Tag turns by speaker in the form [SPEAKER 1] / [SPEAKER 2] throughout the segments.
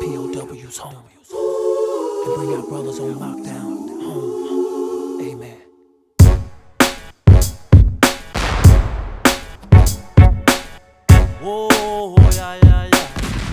[SPEAKER 1] POWs home and bring our brothers on lockdown home. Amen.
[SPEAKER 2] Whoa, yeah, yeah, yeah.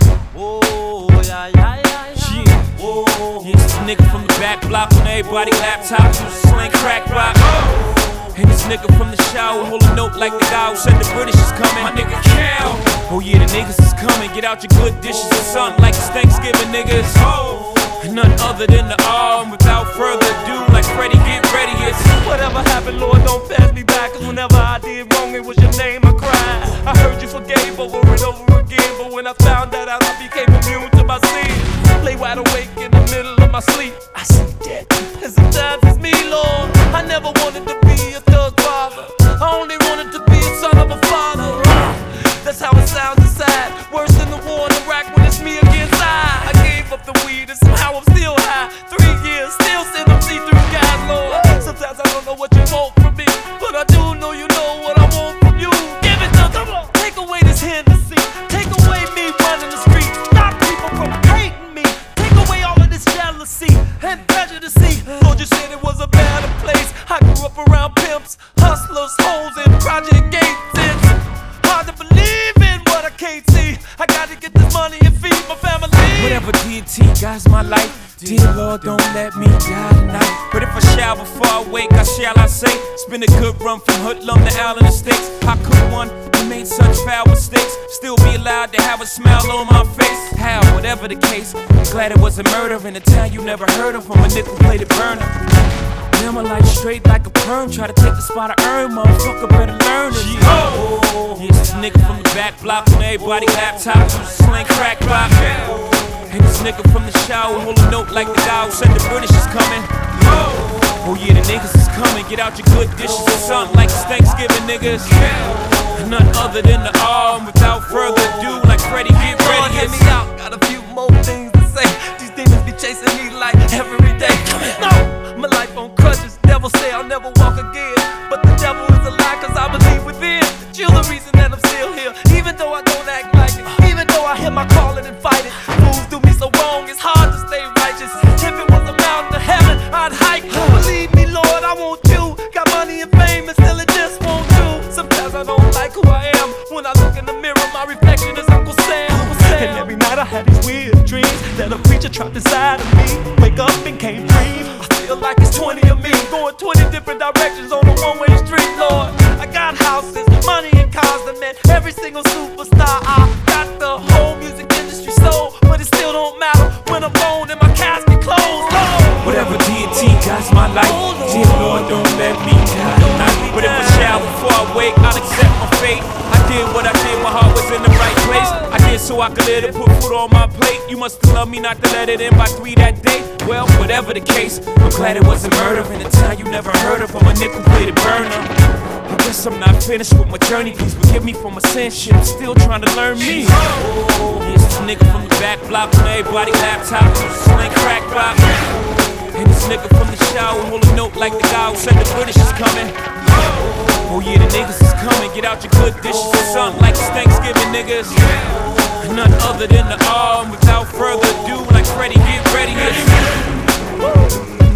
[SPEAKER 2] Whoa, yeah, yeah, yeah, yeah. Whoa.
[SPEAKER 3] Yeah, it's the nigga from the back block on everybody laptops who slang crack rock. And this nigga from the shower hold a note like the guy who said the British is coming. My nigga Cal. Oh yeah, the niggas is coming. Get out your good dishes or something like it's Thanksgiving, niggas. And none other than the arm. Without further ado, like Freddie, get ready. It's
[SPEAKER 2] Whatever happened, Lord, don't pass me back. Cause whenever I did wrong, it was your name I cried. I heard you forgave over and over again. But when I found that out, I became immune to my sins. Lay wide awake in the middle of my sleep. I see death. And sometimes it's me, Lord. I never wanted to be a thug father. I only wanted to be a son of a father. That's how it sounds inside. Worse than the war in Iraq when it's me against I gave up the weed and somehow I'm still high. 3 years, still send them see-through guys, Lord. Sometimes I don't know what you want from me, but I do know you know what I want from you. Give it to them. Take away this Hennessy. Take away me running the streets. Stop people from hating me. Take away all of this jealousy and prejudice. Lord, you said it was a better place. I grew up around pimps, hustlers, hoes, and project gates. It's hard to believe in what I can't see. I gotta get this money and feed my family.
[SPEAKER 3] whatever deity guides my life. Dear Lord, don't let me die tonight. But if I shall before I wake, how shall I say? It's been a good run from Hoodlum to Allen Estates. How could one who made such foul mistakes still be allowed to have a smile on my face? How, whatever the case, I'm glad it was a murder in a town you never heard of from a nickel-plated burner. Now my life straight like a perm. Try to take the spot I earn, motherfucker better learn it. Yeah, it's this nigga from the back block on everybody laptops who slang crack rock. And this nigga from the shower hold a note like the guy who said the British is coming. Oh yeah, the niggas is coming. Get out your good dishes or something like it's Thanksgiving, niggas. And none other than the arm. Without further ado, like Freddie, get ready.
[SPEAKER 2] Get me out, got a few more things to say. These demons be chasing me like every day. No, my life on crutches. Devil say I'll never walk again, but the devil is a lie, cause I believe within. You're the reason that I'm still here, even though I don't act like it, even though I hear my calling and fight it. Fools do me so wrong, it's hard to stay righteous. If it was a mountain to heaven, I'd hike. Believe me, Lord, I want you. Got money and fame and still it just won't do. Sometimes I don't like who I am. When I look in the mirror, my reflection is Uncle Sam. And every night I had these weird dreams that a preacher trapped inside of me. Wake up and can't breathe. I feel like it's 20 of me going 20 different directions on a one-way street, Lord. I got houses, money and cars that met every single superstar. I got the whole music industry sold, but it still don't matter when I'm gone and my casket closed, Lord.
[SPEAKER 3] Whatever deity guides my life, dear Lord, don't let me die tonight. But if I shall before I wake, I'll accept my fate. I did what I did, my heart was in the right place. I did so I could live to put food on my plate. You must have loved me not to let it in by 3 that day. Well, whatever the case, I'm glad it wasn't murder in a town you never heard of. I'm a nickel-plated burner. I guess I'm not finished with my journey. Please forgive me for my sin shit. I'm still trying to learn me. Yeah, it's this nigga from the back block on everybody laptop who slang crack rock. And this nigga from the shower hold a note like the guy who said the British is coming. Oh yeah, the niggas is coming. Get out your good dishes or something like it's Thanksgiving, niggas. And none other than the arm. Without further ado, like Freddie, get ready.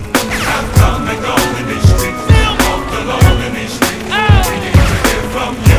[SPEAKER 4] I'm coming on in these streets, walk alone in these streets. We need to hear from you.